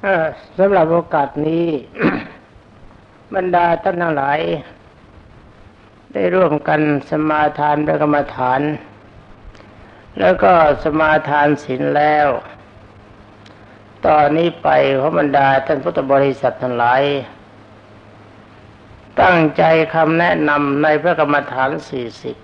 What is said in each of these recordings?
สำหรับโอกาสนี้ บรรดาท่านทั้งหลายได้ร่วมกันสมาทานพระกรรมฐานแล้วก็สมาทานศีลแล้วตอนนี้ไปขอบรรดาท่านพุทธบริษัททั้งหลายตั้งใจคำแนะนำในพระกรรมฐาน40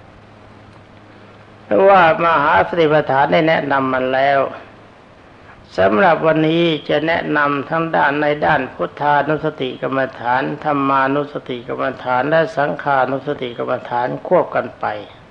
เพราะว่ามหาสติปัฏฐานได้แนะนำมาแล้วสำหรับวันนี้จะแนะนำทั้งด้านในด้านพุทธานุสติกรรมฐานธรรมานุสติกรรมฐานและสังขานุสติกรรมฐานควบกันไป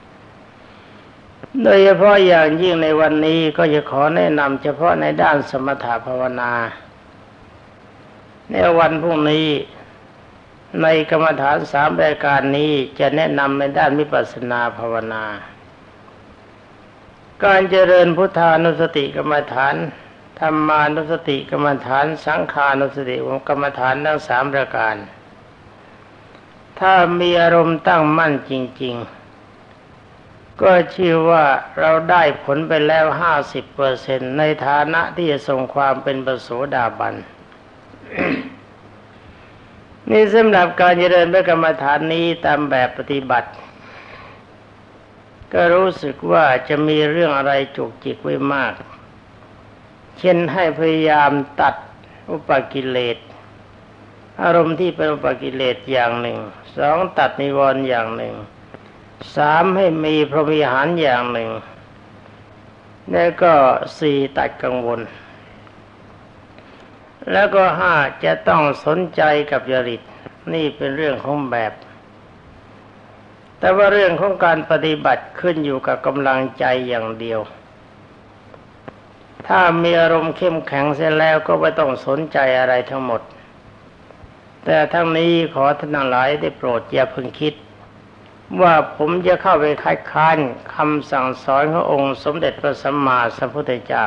โดยเฉพาะอย่างยิ่งในวันนี้ก็จะขอแนะนำเฉพาะในด้านสมถภาวนาในวันพรุ่งนี้ในกรรมฐาน3รายการนี้จะแนะนำในด้านวิปัสสนาภาวนาการเจริญพุทธานุสติกรรมฐานธรรมานุสติกรรมฐานสังขานุสติกรรมฐานทั้ง3ประการถ้ามีอารมณ์ตั้งมั่นจริงๆก็ชื่อว่าเราได้ผลไปแล้ว 50% ในฐานะที่จะทรงความเป็นพระโสดาบัน นี่สำหรับการเจริญพระกรรมฐานนี้ตามแบบปฏิบัติก็รู้สึกว่าจะมีเรื่องอะไรจุกจิกไว้มากเช่นให้พยายามตัดอุปกิเลสอารมณ์ที่เป็นอุปกิเลสอย่างหนึ่ง2ตัดนิวรณ์อย่างหนึ่ง3ให้มีพรหมวิหารอย่างหนึ่งแล้วก็4ตัดกังวลแล้วก็5จะต้องสนใจกับจริตนี่เป็นเรื่องของแบบแต่ว่าเรื่องของการปฏิบัติขึ้นอยู่กับกำลังใจอย่างเดียวถ้ามีอารมณ์เข้มแข็งเสร็จแล้วก็ไม่ต้องสนใจอะไรทั้งหมดแต่ทั้งนี้ขอท่านทั้งหลายได้โปรดอย่าเพิ่งคิดว่าผมจะเข้าไปคัดค้านคำสั่งสอนขององค์สมเด็จพระสัมมาสัมพุทธเจ้า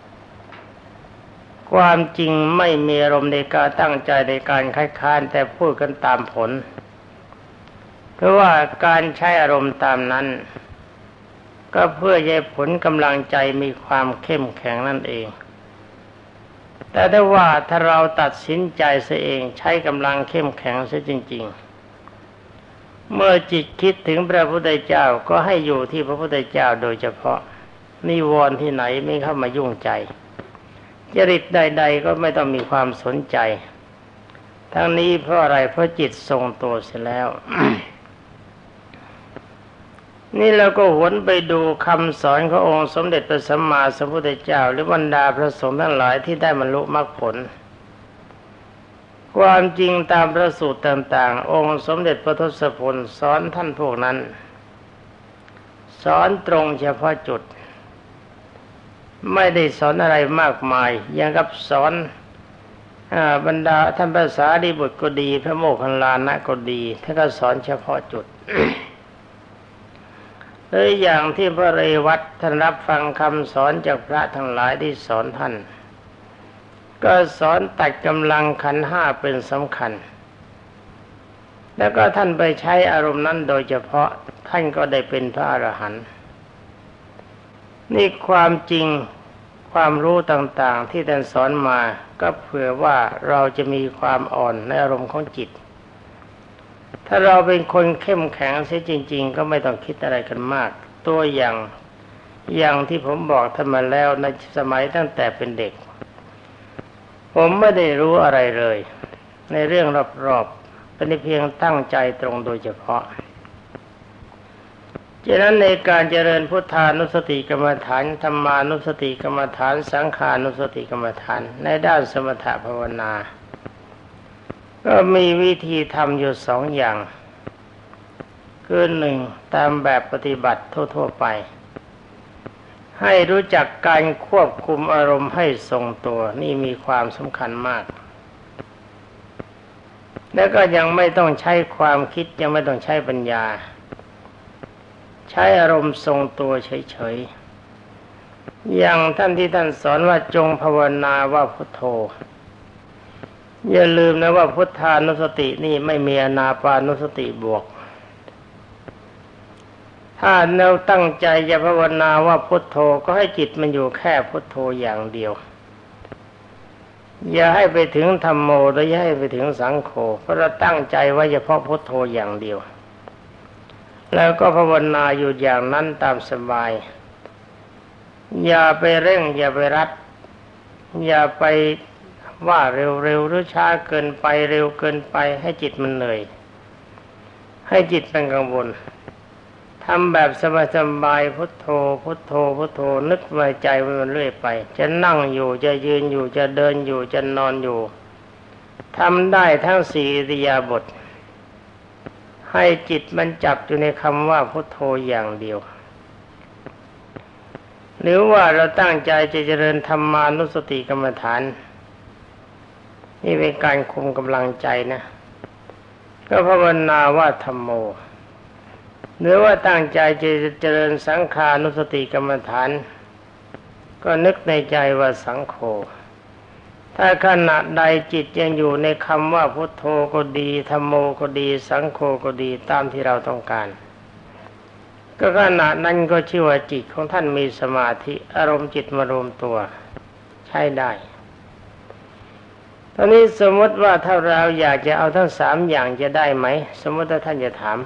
ความจริงไม่มีอารมณ์ในการตั้งใจในการคัดค้านแต่พูดกันตามผลเพราะว่าการใช้อารมณ์ตามนั้นก็เพื่อให้ผลกำลังใจมีความเข้มแข็งนั่นเองแต่ถ้าเราตัดสินใจเสียเองใช้กำลังเข้มแข็งเสียจริงๆเมื่อจิตคิดถึงพระพุทธเจ้าก็ให้อยู่ที่พระพุทธเจ้าโดยเฉพาะนิวรณ์ที่ไหนไม่เข้ามายุ่งใจจริตใดๆก็ไม่ต้องมีความสนใจทั้งนี้เพราะอะไรเพราะจิตทรงตัวเสียแล้ว นี่เราก็หวนไปดูคำสอนขององค์สมเด็จพระสัมมาสัมพุทธเจ้าหรือบรรดาพระสงฆ์ทั้งหลายที่ได้บรรลุมรรคผลความจริงตามพระสูตรต่างๆองค์สมเด็จพระทศพลสอนท่านพวกนั้นสอนตรงเฉพาะจุดไม่ได้สอนอะไรมากมายอย่างกับสอนบรรดาท่านพระสารีบุตรก็ดีพระโมคคัลลานะก็ดีท่านก็สอนเฉพาะจุด หรืออย่างที่พระเรวัตท่านรับฟังคำสอนจากพระทั้งหลายที่สอนท่านก็สอนตัดกำลังขันธ์5เป็นสำคัญแล้วก็ท่านไปใช้อารมณ์นั้นโดยเฉพาะท่านก็ได้เป็นพระอรหันต์นี่ความจริงความรู้ต่างๆที่ท่านสอนมาก็เผื่อว่าเราจะมีความอ่อนในอารมณ์ของจิตถ้าเราเป็นคนเข้มแข็งเสียจริงๆก็ไม่ต้องคิดอะไรกันมากตัวอย่างที่ผมบอกท่านมาแล้วในสมัยตั้งแต่เป็นเด็กผมไม่ได้รู้อะไรเลยในเรื่องรอบๆเป็นเพียงตั้งใจตรงโดยเฉพาะฉะนั้นในการเจริญพุทธานุสติกรรมฐานธรรมานุสติกรรมฐานสังขานุสติกรรมฐานในด้านสมถภาวนาก็มีวิธีทำอยู่2อย่างคือ1ตามแบบปฏิบัติทั่วๆไปให้รู้จักการควบคุมอารมณ์ให้ทรงตัวนี่มีความสำคัญมากแล้วก็ยังไม่ต้องใช้ความคิดยังไม่ต้องใช้ปัญญาใช้อารมณ์ทรงตัวเฉยๆอย่างท่านที่ท่านสอนว่าจงภาวนาว่าพุทโธอย่าลืมนะว่าพุทธานุสตินี่ไม่มีอานาปานุสติบวกถ้าเราตั้งใจจะภาวนาว่าพุทโธก็ให้จิตมันอยู่แค่พุทโธอย่างเดียวอย่าให้ไปถึงธัมโมและอย่าให้ไปถึงสังโฆเพราะเราตั้งใจไว้เฉพาะพุทโธอย่างเดียวแล้วก็ภาวนาอยู่อย่างนั้นตามสบายอย่าไปเร่งอย่าไปรัดอย่าไปว่าเร็วๆหรือช้าเกินไปเร็วเกินไปให้จิตมันเหนื่อยให้จิตเป็นกังวลทำแบบสบายๆพุทโธพุทโธพุทโธนึกไว้ใจมันเรื่อยไปจะนั่งอยู่จะยืนอยู่จะเดินอยู่จะนอนอยู่ทำได้ทั้ง4อิริยาบถให้จิตมันจับอยู่ในคำว่าพุทโธอย่างเดียวหรือว่าเราตั้งใจจะเจริญธรรมานุสติกรรมฐานนี่เป็นการคุมกำลังใจนะก็ภาวนาว่าธัมโมหรือว่าตั้งใจจะเจริญสังขานุสติกรรมฐานก็นึกในใจว่าสังโฆถ้าขณะใดจิตยังอยู่ในคำว่าพุทโธก็ดีธัมโมก็ดีสังโฆก็ดีตามที่เราต้องการก็ขณะนั้นก็ชื่อว่าจิตของท่านมีสมาธิอารมณ์จิตมารวมตัวใช้ได้ตอนนี้สมมติว่าถ้าเราอยากจะเอาทั้ง3อย่างจะได้ไหมสมมติถ้าท่านจะถาม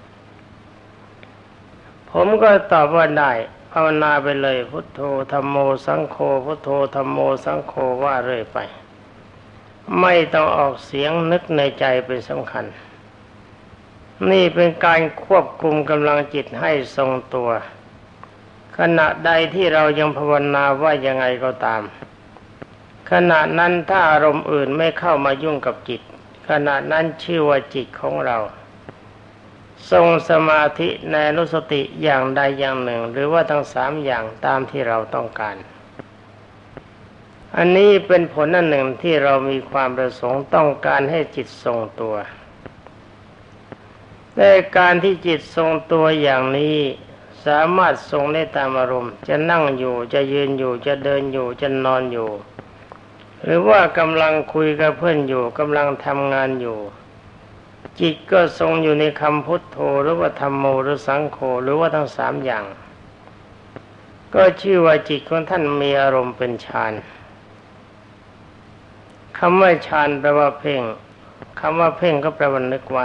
ผมก็ตอบว่าได้ภาวนาไปเลยพุทโธธัมโมสังโฆพุทโธธัมโมสังโฆว่าเรื่อยไปไม่ต้องออกเสียงนึกในใจเป็นสำคัญนี่เป็นการควบคุมกำลังจิตให้ทรงตัวขณะใดที่เรายังภาวนาว่ายังไงก็ตามขณะนั้นถ้าอารมณ์อื่นไม่เข้ามายุ่งกับจิตขณะนั้นชื่อว่าจิตของเราทรงสมาธิในอนุสติอย่างใดอย่างหนึ่งหรือว่าทั้ง3อย่างตามที่เราต้องการอันนี้เป็นผลอันหนึ่งที่เรามีความประสงค์ต้องการให้จิตทรงตัวในการที่จิตทรงตัวอย่างนี้สามารถทรงได้ตามอารมณ์จะนั่งอยู่จะยืนอยู่จะเดินอยู่จะนอนอยู่หรือว่ากำลังคุยกับเพื่อนอยู่กำลังทำงานอยู่จิตก็ทรงอยู่ในคำพุทโธหรือว่าธัมโมหรือสังโฆหรือว่าทั้ง3อย่างก็ชื่อว่าจิตของท่านมีอารมณ์เป็นฌานคำว่าฌานแปลว่าเพ่งคำว่าเพ่งก็แปลว่านึกไว้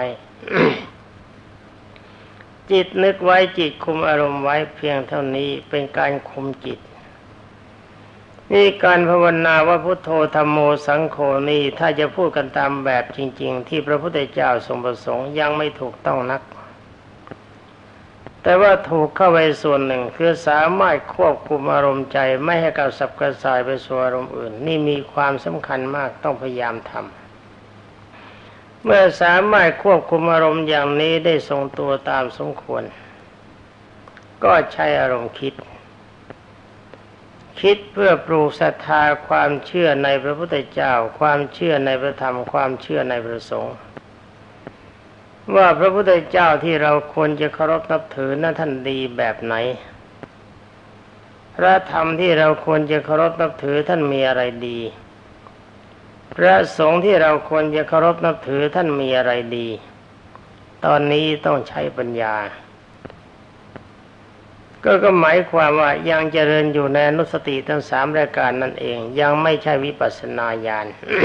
จิตนึกไว้จิตคุมอารมณ์ไว้เพียงเท่านี้เป็นการคุมจิตนี่การภาวนาว่าพุทโธธัมโมสังโฆนี่ถ้าจะพูดกันตามแบบจริงๆที่พระพุทธเจ้าทรงประสงค์ยังไม่ถูกต้องนักแต่ว่าถูกเข้าไปส่วนหนึ่งคือสามารถควบคุมอารมณ์ใจไม่ให้กระสับกระส่ายไปสู่อารมณ์อื่นนี่มีความสำคัญมากต้องพยายามทำเมื่อสามารถควบคุมอารมณ์อย่างนี้ได้ทรงตัวตามสมควรก็ใช้อารมณ์คิดเพื่อปลูกศรัทธาความเชื่อในพระพุทธเจ้าความเชื่อในพระธรรมความเชื่อในพระสงฆ์ว่าพระพุทธเจ้าที่เราควรจะเคารพนับถือนั้นท่านดีแบบไหนพระธรรมที่เราควรจะเคารพนับถือท่านมีอะไรดีพระสงฆ์ที่เราควรจะเคารพนับถือท่านมีอะไรดีตอนนี้ต้องใช้ปัญญาก็หมายความว่ายังเจริญอยู่ในอนุสติทั้ง3รายการนั่นเองยังไม่ใช่วิปัสสนาญาณ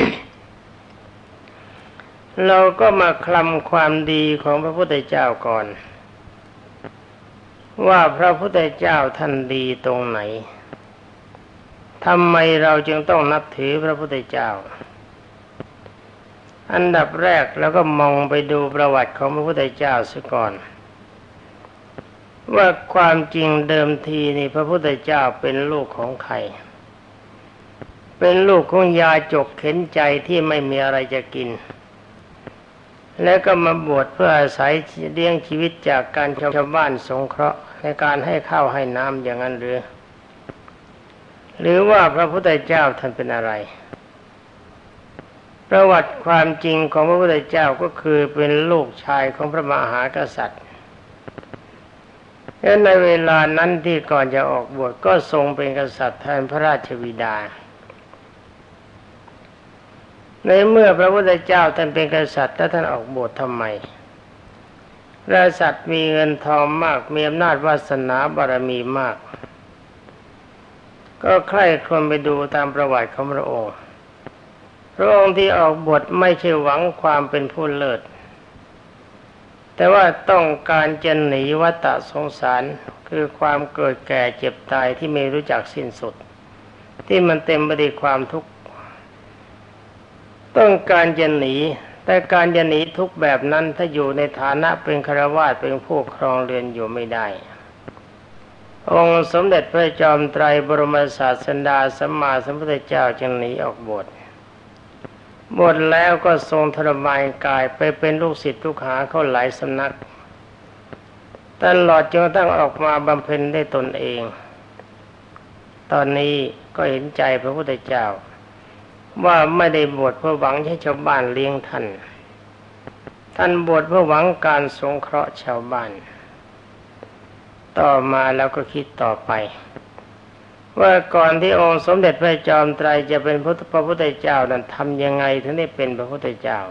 เราก็มาคลำความดีของพระพุทธเจ้าก่อนว่าพระพุทธเจ้าท่านดีตรงไหนทำไมเราจึงต้องนับถือพระพุทธเจ้าอันดับแรกเราก็มองไปดูประวัติของพระพุทธเจ้าซะก่อนว่าความจริงเดิมทีนี่พระพุทธเจ้าเป็นลูกของใครเป็นลูกของยาจกเข็นใจที่ไม่มีอะไรจะกินแล้วก็มาบวชเพื่ออาศัยเลี้ยงชีวิตจากการชาวบ้านสงเคราะห์ในการให้ข้าวให้น้ำอย่างนั้นหรือว่าพระพุทธเจ้าท่านเป็นอะไรประวัติความจริงของพระพุทธเจ้าก็คือเป็นลูกชายของพระมหากษัตริย์และในเวลานั้นที่ก่อนจะออกบวชก็ทรงเป็นกษัตริย์แทนพระราชบิดาในเมื่อพระพุทธเจ้าท่านเป็นกษัตริย์แล้วท่านออกบวชทำไมกษัตริย์มีเงินทองมากมีอำนาจวาสนาบารมีมากก็ใคร่ครวญไปดูตามประวัติของพระองค์พระองค์ที่ออกบวชไม่ใช่หวังความเป็นผู้เลิศแต่ว่าต้องการจะหนีวัฏสงสารคือความเกิดแก่เจ็บตายที่ไม่รู้จักสิ้นสุดที่มันเต็มไปด้วยความทุกข์ต้องการจะหนีแต่การจะหนีทุกแบบนั้นถ้าอยู่ในฐานะเป็นฆราวาสเป็นผู้ครองเรือนอยู่ไม่ได้องค์สมเด็จพระจอมไตรบรมศาสดาสัมมาสัมพุทธเจ้าจึงหนีออกบวชแล้วก็ทรงทรมานกายไปเป็นลูกศิษย์ลูกหาเข้าหลายสำนักตลอดจนกระทั่งออกมาบำเพ็ญได้ตนเองตอนนี้ก็เห็นใจพระพุทธเจ้าว่าไม่ได้บวชเพื่อหวังให้ชาวบ้านเลี้ยงท่านบวชเพื่อหวังการสงเคราะห์ชาวบ้านต่อมาแล้วก็คิดต่อไปว่าก่อนที่องค์สมเด็จพระจอมไตรจะเป็นพระพุทธเจ้านั้นทำยังไงถึงได้เป็นพระพุทธเจ้า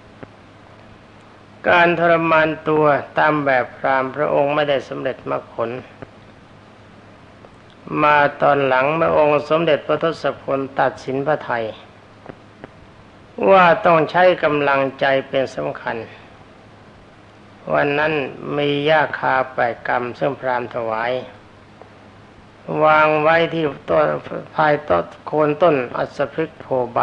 การทรมานตัวตามแบบพราหมณ์พระองค์ไม่ได้สำเร็จมรรคผลมาตอนหลังเมื่อองค์สมเด็จพระทศพลตัดสินพระทัยว่าต้องใช้กำลังใจเป็นสำคัญวันนั้นมีหญ้าคา8 กรัมซึ่งพราหมณ์ถวายวางไว้ที่ต้นภายต้นโคนต้นอัศพฤกษ์โพใบ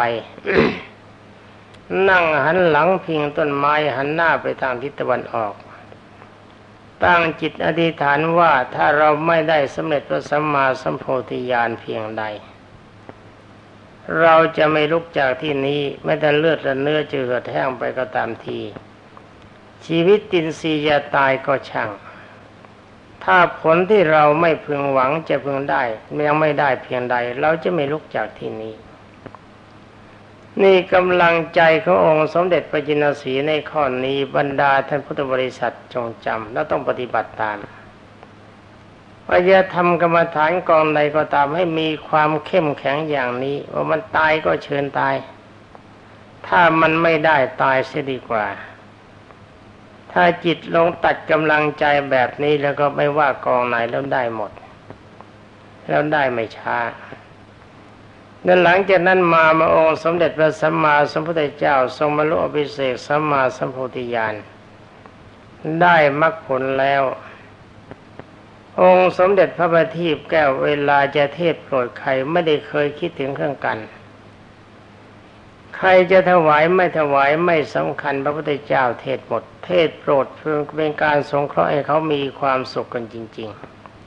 นั่งหันหลังพิงต้นไม้หันหน้าไปทางทิศตะวันออกตั้งจิตอธิษฐานว่าถ้าเราไม่ได้สำเร็จพระสัมมาสัมโพธิญาณเพียงใดเราจะไม่ลุกจากที่นี้แม้แต่เลือดและเนื้อจะเหือดแห้งไปก็ตามทีชีวิตอินทรีย์จะตายก็ช่างถ้าผลที่เราไม่พึงหวังจะพึงได้ยังไม่ได้เพียงใดเราจะไม่ลุกจากที่นี้นี่กำลังใจขององค์สมเด็จพระจินสีห์ในข้อนี้บรรดาท่านพุทธบริษัทจงจำและต้องปฏิบัติตามว่าจะทำกรรมฐานกองใดก็ตามให้มีความเข้มแข็งอย่างนี้ว่ามันตายก็เชิญตายถ้ามันไม่ได้ตายเสียดีกว่าถ้าจิตลงตัดกำลังใจแบบนี้แล้วก็ไม่ว่ากองไหนแล้วได้หมดแล้วได้ไม่ช้าและหลังจากนั้นมาองค์สมเด็จพระสัมมาสัมพุทธเจ้าทรงบรรลุอภิเษกสัมมาสัมโพธิญาณได้มรรคผลแล้วองค์สมเด็จพระบัณฑิตแก้วเวลาจะเทศน์โปรดใครไม่ได้เคยคิดถึงเครื่องกันใครจะถวายไม่ถวายไม่สำคัญพระพุทธเจ้าเทศน์หมดเทศน์โปรดเพื่อเป็นการสงเคราะห์ให้เขามีความสุขกันจริงๆ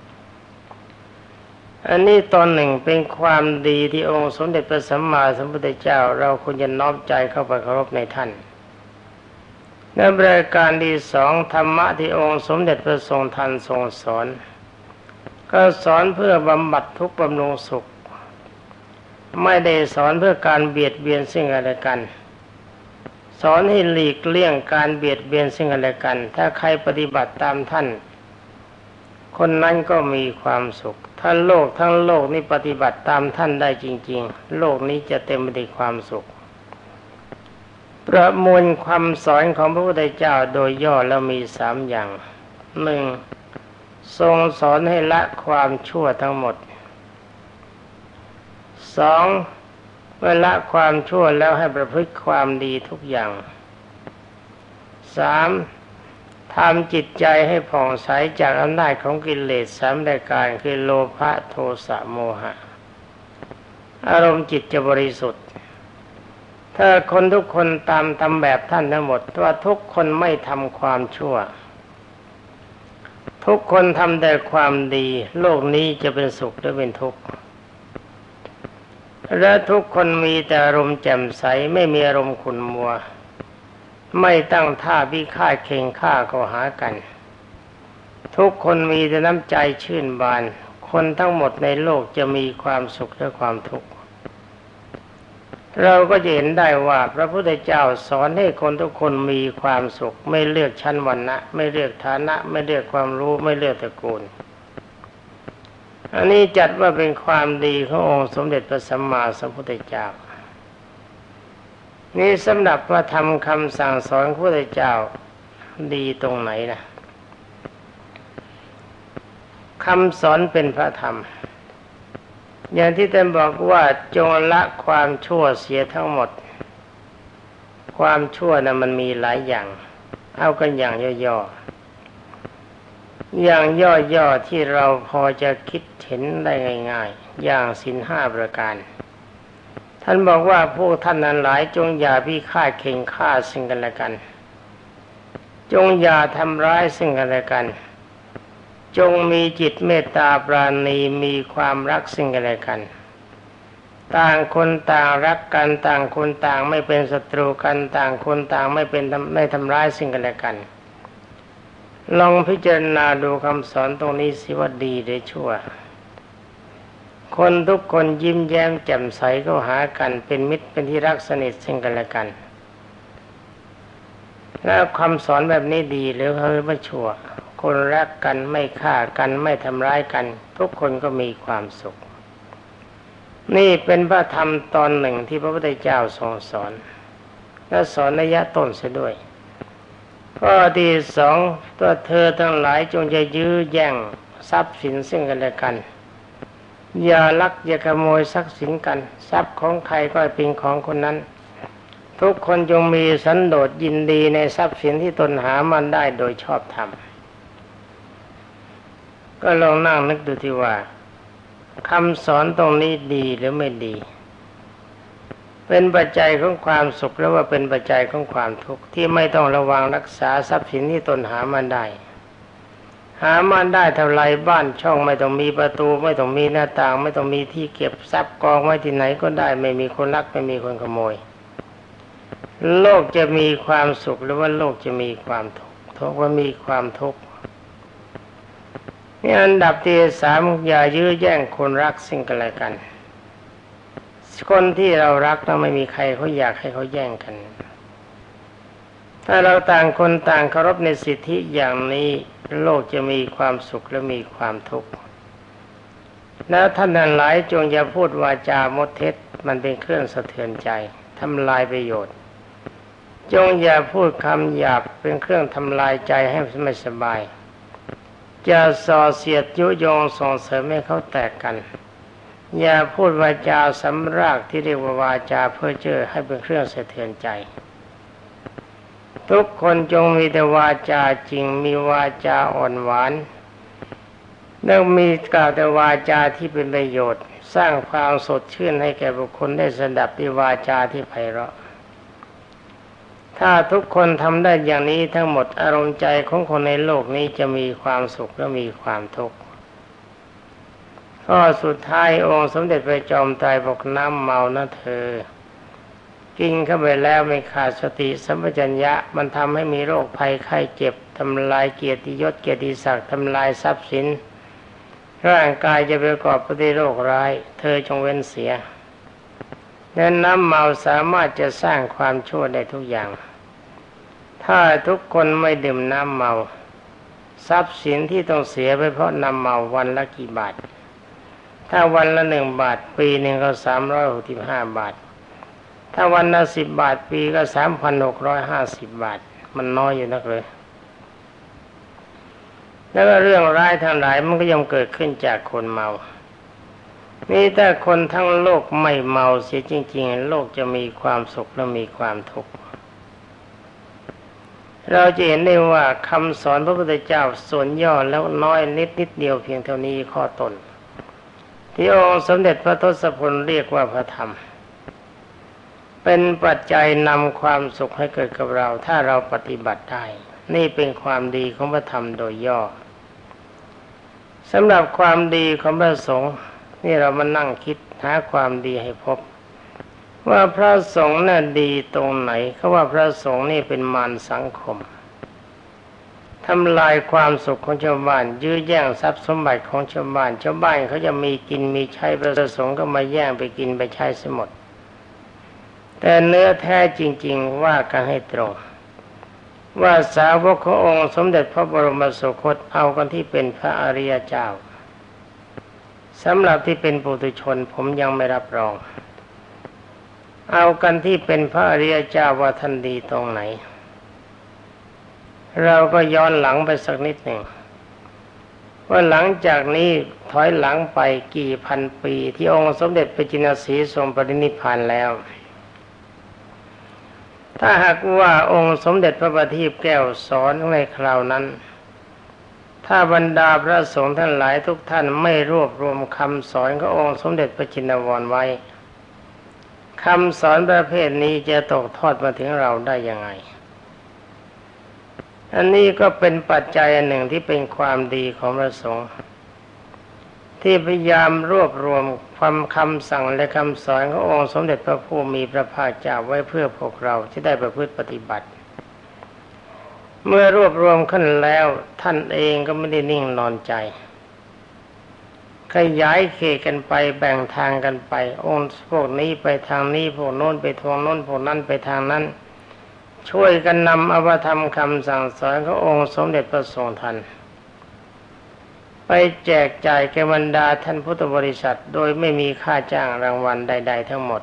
อันนี้ตอนหนึ่งเป็นความดีที่องค์สมเด็จพระสัมมาสัมพุทธเจ้าเราควรจะน้อมใจเข้าไปเคารพในท่านและบริการที่สองธรรมะที่องค์สมเด็จพระทรงทันทรงสอนก็สอนเพื่อบำบัดทุกข์บำรุงสุขไม่ได้สอนเพื่อการเบียดเบียนซึ่งกันและกันสอนให้หลีกเลี่ยงการเบียดเบียนซึ่งกันและกันถ้าใครปฏิบัติตามท่านคนนั้นก็มีความสุขถ้าโลกทั้งโลกนี้ปฏิบัติตามท่านได้จริงๆโลกนี้จะเต็มไปด้วยความสุขประมวลคำสอนของพระพุทธเจ้าโดยย่อแล้วมี3 อย่าง 1. ทรงสอนให้ละความชั่วทั้งหมด 2. เมื่อละความชั่วแล้วให้ประพฤติความดีทุกอย่าง 3. ทำจิตใจให้ผ่องใสจากอำนาจของกิเลส3 รายการคือโลภะโทสะโมหะอารมณ์จิตจะบริสุทธิ์ถ้าคนทุกคนตามทำแบบท่านทั้งหมดว่าทุกคนไม่ทำความชั่วทุกคนทำแต่ความดีโลกนี้จะเป็นสุขหรือเป็นทุกข์และทุกคนมีแต่อารมณ์แจ่มใสไม่มีอารมณ์ขุ่นมัวไม่ตั้งท่าพิฆาตเข่งฆ่าเข้าหากันทุกคนมีแต่น้ำใจชื่นบานคนทั้งหมดในโลกจะมีความสุขและความทุกข์เราก็จะเห็นได้ว่าพระพุทธเจ้าสอนให้คนทุกคนมีความสุขไม่เลือกชั้นวรรณะไม่เลือกฐานะไม่เลือกความรู้ไม่เลือกตระกูลอันนี้จัดว่าเป็นความดีขององค์สมเด็จพระสัมมาสัมพุทธเจ้านี่สำหรับพระธรรมคำสั่งสอนของพระพุทธเจ้าดีตรงไหนนะคำสอนเป็นพระธรรมอย่างที่ท่านบอกว่าจงละความชั่วเสียทั้งหมดความชั่วมันมีหลายอย่างเอากันอย่างย่อๆอย่างย่อๆที่เราพอจะคิดเห็นได้ง่ายๆอย่างศีลห้าประการท่านบอกว่าพวกท่านนั้นหลายจงอย่าพิฆาตเข่งฆ่าซึ่งกันและกันจงอย่าทำร้ายซึ่งกันและกันจงมีจิตเมตตาปราณีมีความรักซึ่งกันและกันต่างคนต่างรักกันต่างคนต่างไม่เป็นศัตรูกันต่างคนต่างไม่ทำร้ายซึ่งกันและกันลองพิจารณาดูคำสอนตรงนี้สิว่าดีหรือชั่วคนทุกคนยิ้มแย้มแจ่มใสเข้าหากันเป็นมิตรเป็นที่รักสนิทซึ่งกันและกันแล้วคำสอนแบบนี้ดีหรือไม่ชั่วคนรักกันไม่ฆ่ากันไม่ทำร้ายกันทุกคนก็มีความสุขนี่เป็นพระธรรมตอนหนึ่งที่พระพุทธเจ้าทรงสอนและสอนนัยยะต้นเสียด้วยข้อที่สองตัวเธอทั้งหลายจงจะยื้อแย่งทรัพย์สินซึ่งกันและกันอย่าลักอย่าขโมยทรัพย์สินกันทรัพย์ของใครก็เป็นของคนนั้นทุกคนจงมีสันโดษยินดีในทรัพย์สินที่ตนหามันได้โดยชอบธรรมก็ลองนั่งนึกดูที่ว่าคำสอนตรงนี้ดีหรือไม่ดีเป็นปัจจัยของความสุขหรือว่าเป็นปัจจัยของความทุกข์ที่ไม่ต้องระวังรักษาทรัพย์สินที่ตนหามันได้หามันได้เท่าไรบ้านช่องไม่ต้องมีประตูไม่ต้องมีหน้าต่างไม่ต้องมีที่เก็บทรัพย์กองไว้ที่ไหนก็ได้ไม่มีคนลักไม่มีคนขโมยโลกจะมีความสุขหรือว่าโลกจะมีความทุกข์ทุกว่ามีความทุกข์นี่อันดับที่สามอย่ายื้อแย่งคนรักซึ่งกันและกันคนที่เรารักเราไม่มีใครเขาอยากให้เขาแย่งกันถ้าเราต่างคนต่างเคารพในสิทธิอย่างนี้โลกจะมีความสุขและมีความทุกข์แล้วท่านทั้งหลายจงอย่าพูดวาจามดเท็จมันเป็นเครื่องสะเทือนใจทำลายประโยชน์จงอย่าพูดคำหยาบเป็นเครื่องทำลายใจให้ไม่สบายจะส่อเสียดยุยงส่งเสริมให้เขาแตกกันอย่าพูดวาจาสำรากที่เรียกว่าวาจาเพ้อเจ้อให้เป็นเครื่องสะเทือนใจทุกคนจงมีแต่วาจาจริงมีวาจาอ่อนหวานและมีกล่าวแต่วาจาที่เป็นประโยชน์สร้างความสดชื่นให้แก่บุคคลได้สดับด้วยวาจาที่ไพเราะถ้าทุกคนทำได้อย่างนี้ทั้งหมดอารมณ์ใจของคนในโลกนี้จะมีความสุขและมีความทุกข์ข้อสุดท้ายองค์สมเด็จพระจอมไตรบอกน้ำเมานะเธอกินเข้าไปแล้วไม่ขาดสติสัมปชัญญะมันทำให้มีโรคภัยไข้เจ็บทำลายเกียรติยศเกียรติศักดิ์ทำลายทรัพย์สินร่างกายจะประกอบไปด้วยโรคร้ายเธอจงเว้นเสียและน้ำเมาสามารถจะสร้างความชั่วได้ทุกอย่างถ้าทุกคนไม่ดื่มน้ำเมาทรัพย์สินที่ต้องเสียไปเพราะน้ำเมาวันละกี่บาทถ้าวันละ1 บาทปีหนึ่งก็365 บาทถ้าวันละ10 บาทปีก็3,650 บาทมันน้อยอยู่นักเลยแล้วก็เรื่องร้ายทั้งหลายมันก็ย่อมเกิดขึ้นจากคนเมานี่ถ้าคนทั้งโลกไม่เมาเสียจริงๆโลกจะมีความสุขและมีความทุกข์เราจะเห็นได้ว่าคำสอนพระพุทธเจ้าส่วนย่อแล้วน้อยนิดเดียวเพียงเท่านี้ข้อต้นที่องค์สมเด็จพระทศพลเรียกว่าพระธรรมเป็นปัจจัยนำความสุขให้เกิดกับเราถ้าเราปฏิบัติได้นี่เป็นความดีของพระธรรมโดยย่อสำหรับความดีของพระสงฆ์นี่เรามานั่งคิดหาความดีให้พบว่าพระสงฆ์น่ะดีตรงไหนเขาว่าพระสงฆ์นี่เป็นมารสังคมทำลายความสุขของชาวบ้านยื้อแย่งทรัพย์สมบัติของชาวบ้านเขาจะมีกินมีใช้พระสงฆ์ก็มาแย่งไปกินไปใช้เสียหมดแต่เนื้อแท้จริงๆว่ากันให้ตรงว่าสาวกขององค์สมเด็จพระบรมสุคตเอากันที่เป็นพระอริยเจ้าสำหรับที่เป็นปุถุชนผมยังไม่รับรองเอากันที่เป็นพระอริยเจ้าว่าท่านดีตรงไหนเราก็ย้อนหลังไปสักนิดหนึ่งว่าหลังจากนี้ถอยหลังไปกี่พันปีที่องค์สมเด็จพระจินสีทรงปรินิพพานแล้วถ้าหากว่าองค์สมเด็จพระบัณฑิตแก้วสอนในคราวนั้นถ้าบรรดาพระสงฆ์ท่านหลายทุกท่านไม่รวบรวมคำสอนขององค์สมเด็จพระจินวรไว้คำสอนประเภทนี้จะตกทอดมาถึงเราได้ยังไงอันนี้ก็เป็นปัจจัยหนึ่งที่เป็นความดีของพระสงฆ์ที่พยายามรวบรวมความคำสั่งและคำสอนขององค์สมเด็จพระผู้มีพระภาคเจ้าไว้เพื่อพวกเราที่ได้ประพฤติปฏิบัติเมื่อรวบรวมขึ้นแล้วท่านเองก็ไม่ได้นิ่งนอนใจขยายเขตกันไปแบ่งทางกันไปองค์พวกนี้ไปทางนี้พวกโน้นไปทางโน้นพวกนั้นไปทางนั้นช่วยกันนำอภิธรรมคำสั่งสอนขององค์สมเด็จพระทรงทันไปแจกจ่ายแก่บรรดาท่านพุทธบริษัทโดยไม่มีค่าจ้างรางวัลใดๆทั้งหมด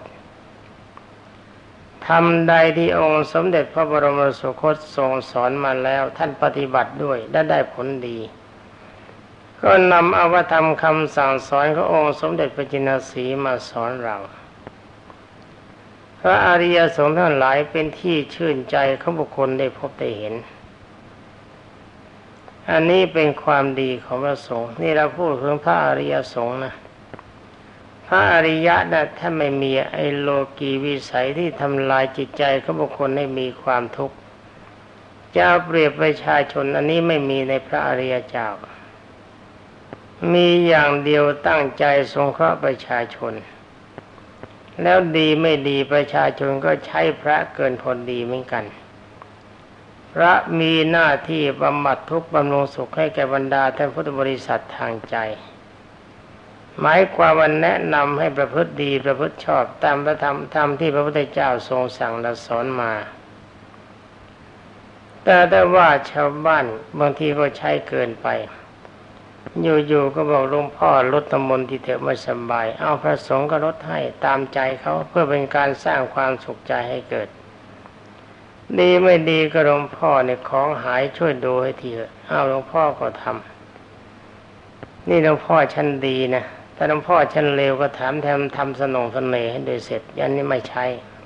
ทำใดที่องค์สมเด็จพระบรมสุคตทรงสอนมาแล้วท่านปฏิบัติด้วยและได้ผลดีก็นำอภิธรรมคำสั่งสอนขององค์สมเด็จพระจินสีห์มาสอนเราพระอริยสงฆ์ทั้งหลายเป็นที่ชื่นใจของบุคคลได้พบได้เห็นอันนี้เป็นความดีของพระสงฆ์นี่เราพูดถึงพระอริยสงฆ์นะพระอริยะนะถ้าไม่มีไอโลกีวิสัยที่ทำลายจิตใจของบุคคลให้มีความทุกข์จะเปรียบประชาชนอันนี้ไม่มีในพระอริยเจ้ามีอย่างเดียวตั้งใจสงเคราะห์ประชาชนแล้วดีไม่ดีประชาชนก็ใช้พระเกินพอดีเหมือนกันพระมีหน้าที่บำบัดทุกข์บำรุงสุขให้แก่บรรดาท่านพุทธบริษัททางใจหมายความว่าแนะนำให้ประพฤติดีประพฤติชอบตามพระธรรมที่พระพุทธเจ้าทรงสั่งและสอนมาแต่ว่าชาวบ้านบางทีก็ใช้เกินไปอยู่ๆก็บอกหลวงพ่อลดน้ำมนต์ที่เถอะไม่สบายเอาพระสงฆ์ก็ลดให้ตามใจเขาเพื่อเป็นการสร้างความสุขใจให้เกิดดีไม่ดีก็หลวงพ่อเนี่ยของหายช่วยดูให้ทีเถอะเอาหลวงพ่อก็ทำนี่หลวงพ่อชั้นดีนะถ้าหลวงพ่อชั้นเลวก็ถามทำสนองเสน่ห์ให้โดยเสร็จยันนี้ไม่ใช่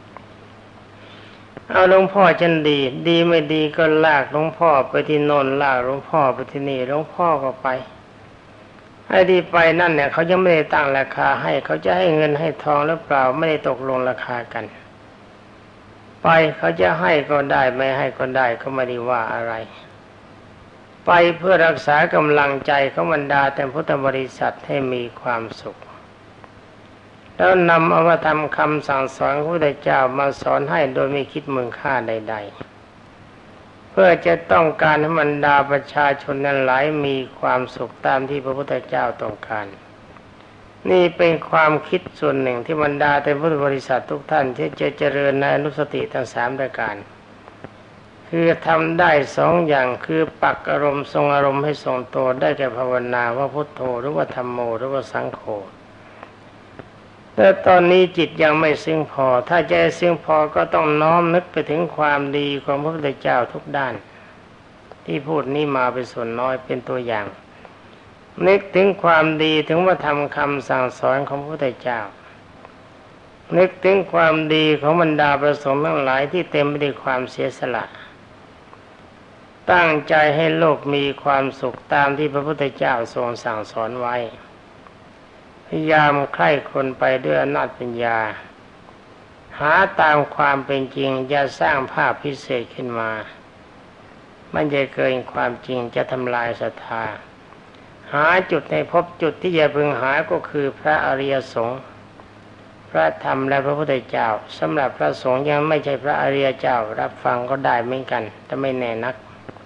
เอาหลวงพ่อชั้นดีดีไม่ดีก็ลากหลวงพ่อไปที่โน่นลากหลวงพ่อไปที่นี่หลวงพ่อก็ไปไอ้ที่ไปนั่นเนี่ยเขายังไม่ได้ตั้งราคาให้เขาจะให้เงินให้ทองหรือเปล่าไม่ได้ตกลงราคากันไปเขาจะให้ก็ได้ไม่ให้ก็ได้ก็ไม่ได้ว่าอะไรไปเพื่อรักษากำลังใจของบรรดาแต่พุทธบริษัทให้มีความสุขแล้วนำเอามาทำคำสั่งสอนของพระพุทธเจ้ามาสอนให้โดยไม่คิดมูลค่าใดๆเพื่อจะต้องการให้บรรดาประชาชนนั้นหลายมีความสุขตามที่พระพุทธเจ้าต้องการนี่เป็นความคิดส่วนหนึ่งที่บรรดาแต่พุทธบริษัททุกท่านที่จะเจริญในอนุสติทั้ง3ประการคือทำได้2อย่างคือปักอารมณ์ทรงอารมณ์ให้ทรงตัวได้แก่ภาวนาว่าพุทโธหรือว่าธัมโมหรือว่าสังโฆแต่ตอนนี้จิตยังไม่ซึ้งพอถ้าใจซึ้งพอก็ต้องน้อมนึกไปถึงความดีของพระพุทธเจ้าทุกด้านที่พูดนี้มาเป็นส่วนน้อยเป็นตัวอย่างนึกถึงความดีถึงว่าทำคำสั่งสอนของพระพุทธเจ้านึกถึงความดีของบรรดาประสงค์ทั้งหลายที่เต็มไปด้วยความเสียสละตั้งใจให้โลกมีความสุขตามที่พระพุทธเจ้าทรงสั่งสอนไว้พยายามใคร่ครวญไปด้วยอำนาจปัญญาหาตามความเป็นจริงอย่าสร้างภาพพิเศษขึ้นมามันจะเกินความจริงจะทำลายศรัทธาหาจุดในพบจุดที่จะพึงหาก็คือพระอริยสงฆ์พระธรรมและพระพุทธเจ้าสำหรับพระสงฆ์ยังไม่ใช่พระอริยเจ้ารับฟังก็ได้เหมือนกันแต่ไม่แน่นัก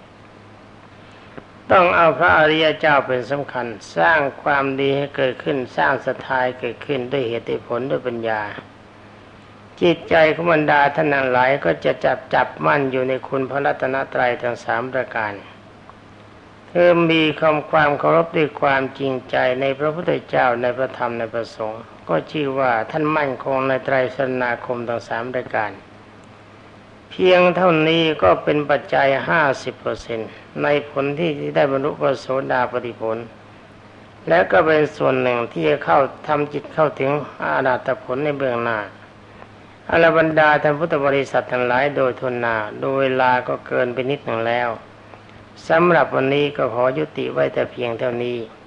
ต้องเอาพระอริยเจ้าเป็นสำคัญสร้างความดีให้เกิดขึ้นสร้างศรัทธาเกิดขึ้นด้วยเหตุผลด้วยปัญญาจิตใจของบรรดาท่านทั้งหลายก็จะจับมั่นอยู่ในคุณพระรัตนตรัยทั้ง3ประการคือมีความเคารพด้วยความจริงใจในพระพุทธเจ้าในพระธรรมในพระสงฆ์ก็ชื่อว่าท่านมั่นคงในไตรสรณาคมทั้ง3ประการเพียงเท่านี้ก็เป็นปัจจัย 50% ในผลที่ได้บรรลุพระโสดาปัตติผลและก็เป็นส่วนหนึ่งที่จะเข้าทำจิตเข้าถึงอรหัตผลในเบื้องหน้าอรบรรดาท่านพุทธบริษัททั้งหลายโดยทุนนาโดยเวลาก็เกินไปนิดหนึ่งแล้วสำหรับวันนี้ก็ขอยุติไว้แต่เพียงเท่านี้